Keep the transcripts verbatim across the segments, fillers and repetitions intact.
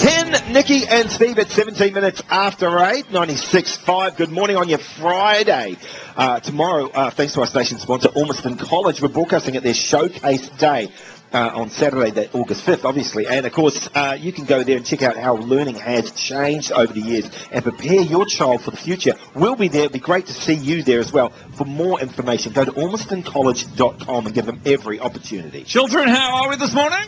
Ken, Nikki and Steve at seventeen minutes after eight, ninety-six point five. Good morning on your Friday. Uh, tomorrow, uh, thanks to our station sponsor, Ormiston College, we're broadcasting at their Showcase Day uh, on Saturday, that August fifth, obviously. And, of course, uh, you can go there and check out how learning has changed over the years and prepare your child for the future. We'll be there. It'd be great to see you there as well. For more information, go to ormiston college dot com and give them every opportunity. Children, how are we this morning?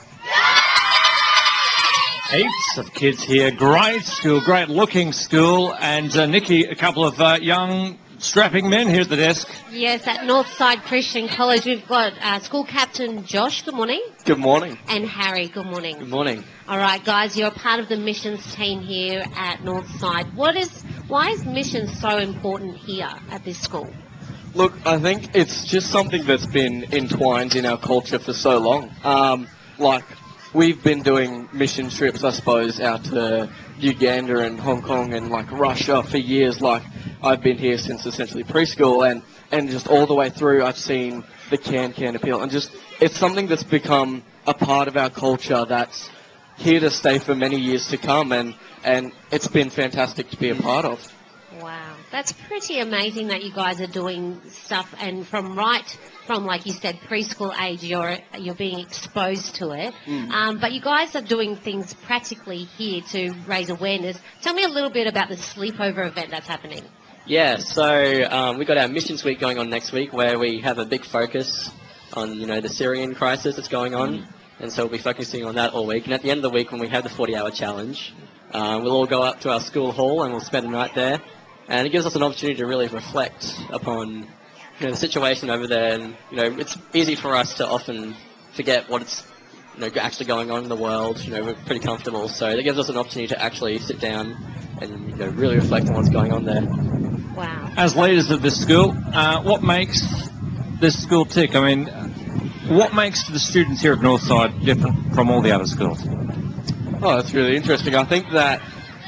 Heaps of kids here. Great school, great looking school. And uh, Nikki, a couple of uh, young, strapping men here at the desk. Yes, at Northside Christian College, we've got uh, school captain Josh. Good morning. Good morning. And Harry. Good morning. Good morning. All right, guys, you're a part of the missions team here at Northside. What is, why is missions so important here at this school? Look, I think it's just something that's been entwined in our culture for so long. Um, like, we've been doing mission trips, I suppose, out to Uganda and Hong Kong and, like, Russia for years. Like, I've been here since essentially preschool, and, and just all the way through I've seen the can-can appeal. And just, it's something that's become a part of our culture that's here to stay for many years to come, and, and it's been fantastic to be a part of. Wow, that's pretty amazing that you guys are doing stuff, and from right from, like you said, preschool age, you're you're being exposed to it. Mm. Um, but you guys are doing things practically here to raise awareness. Tell me a little bit about the sleepover event that's happening. Yeah, so um, we've got our Missions Week going on next week, where we have a big focus on, you know, the Syrian crisis that's going on, mm. and so we'll be focusing on that all week. And at the end of the week, when we have the forty-hour challenge, uh, we'll all go up to our school hall and we'll spend a night there. And it gives us an opportunity to really reflect upon, you know, the situation over there. And, you know, it's easy for us to often forget what's, you know, actually going on in the world. You know, we're pretty comfortable. So it gives us an opportunity to actually sit down and, you know, really reflect on what's going on there. Wow. As leaders of this school, uh, what makes this school tick? I mean, what makes the students here at Northside different from all the other schools? Oh, that's really interesting. I think that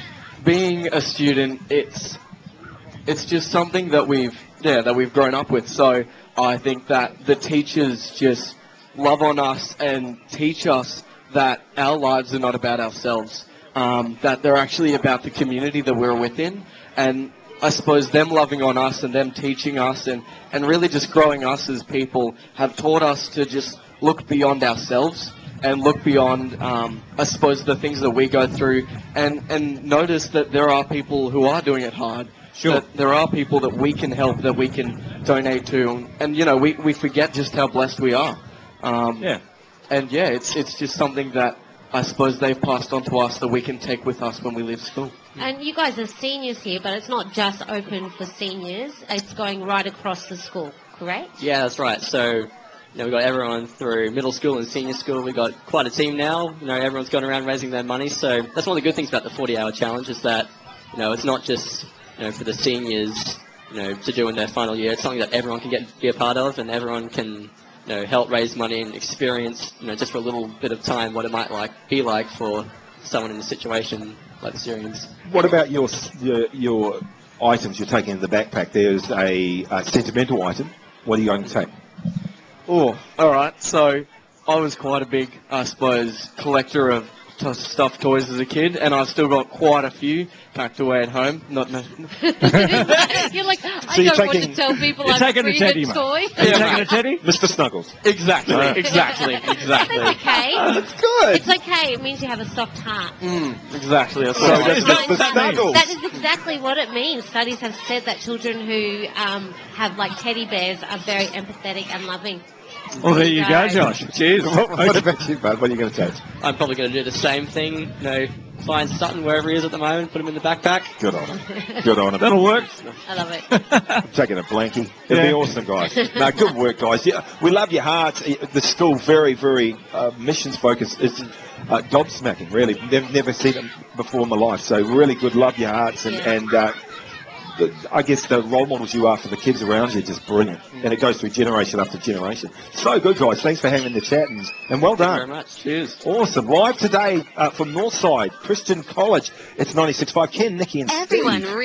being a student, it's... It's just something that we've, yeah, that we've grown up with. So I think that the teachers just love on us and teach us that our lives are not about ourselves, um, that they're actually about the community that we're within. And I suppose them loving on us and them teaching us and, and really just growing us as people have taught us to just look beyond ourselves and look beyond, um, I suppose, the things that we go through and, and notice that there are people who are doing it hard. Sure. That there are people that we can help, that we can donate to, and you know, we, we forget just how blessed we are. Um, yeah. And yeah, it's it's just something that I suppose they've passed on to us that we can take with us when we leave school. And you guys are seniors here, but it's not just open for seniors. It's going right across the school, correct? Yeah, that's right. So, you know, we've got everyone through middle school and senior school. We've got quite a team now. You know, everyone's gone around raising their money. So that's one of the good things about the forty-hour challenge is that, you know, it's not just, you know, for the seniors, you know, to do in their final year. It's something that everyone can get be a part of, and everyone can, you know, help raise money and experience, you know, just for a little bit of time what it might like be like for someone in a situation like the Syrians. What about your your, your items you're taking in the backpack? There's a, a sentimental item. What are you going to take? Oh, all right. So I was quite a big, I suppose, collector of t- stuffed toys as a kid, and I've still got quite a few packed away at home. Not no. You're like, I So you're don't taking- want to tell people you're I'm taking a free teddy, of mate. toy. Are you taking a teddy? Mister Snuggles. Exactly, Uh. exactly, exactly. That's okay. That's good. It's okay. It means you have a soft heart. Mm, exactly. That's So what that's it No, is. Mister in fact, Snuggles. that is exactly what it means. Studies have said that children who um, have like teddy bears are very empathetic and loving. Well, there you go, Josh. Cheers. What, what about you, bud? What are you going to take? I'm probably going to do the same thing, you know, find Sutton wherever he is at the moment, put him in the backpack. Good on him. Good on him. That'll work. I love it. I'm taking a blankie. It'll Yeah. be awesome, guys. No, good work, guys. Yeah, we love your hearts. The school, very, very uh, missions focused. It's uh, gobsmacking, really. Never, never seen it before in my life. So really good. Love your hearts. And, Yeah. and uh, the, I guess the role models you are for the kids around you are just brilliant. And it goes through generation after generation. So good, guys. Thanks for having the chat and, and well Thank you done. very much. Cheers. Awesome. Live today uh, from Northside Christian College. It's ninety-six point five. Ken, Nikki and Steve. Everyone